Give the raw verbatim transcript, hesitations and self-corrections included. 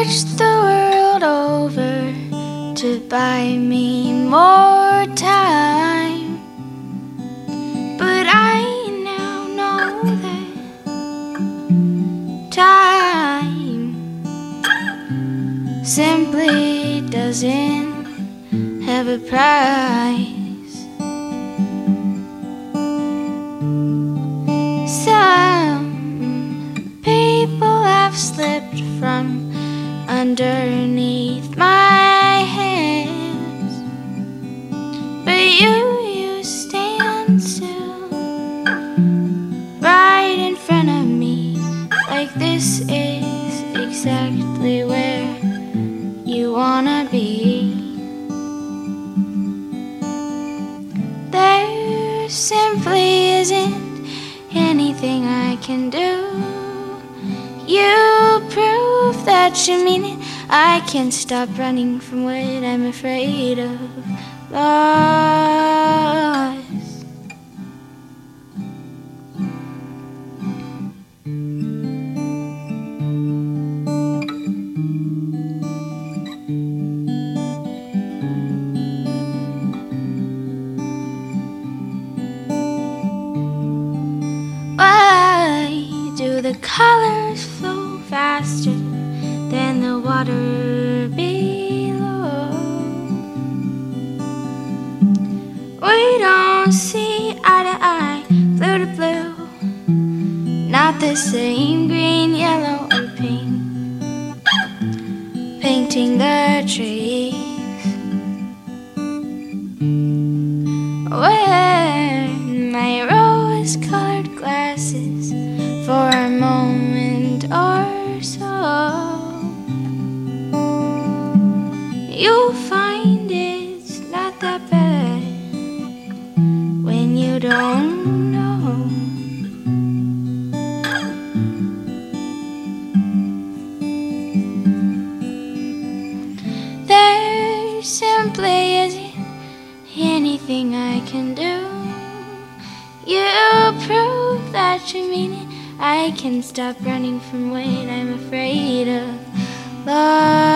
searched the world over to buy me more time, but I now know that time simply doesn't have a price. Some people have slipped from underneath my hands, but you, you stand still right in front of me, like this is exactly where you wanna be. There simply isn't anything I can do. You prove that you mean it. I can't stop running from what I'm afraid of. Lost. Why do the colors flow faster than the water below? We don't see eye to eye, blue to blue, not the same green, yellow, or pink, painting the trees. Wear my rose-colored glasses for a moment or so. You'll find it's not that bad when you don't know. There simply isn't anything I can do. You prove that you mean it. I can stop running from what I'm afraid of. Love.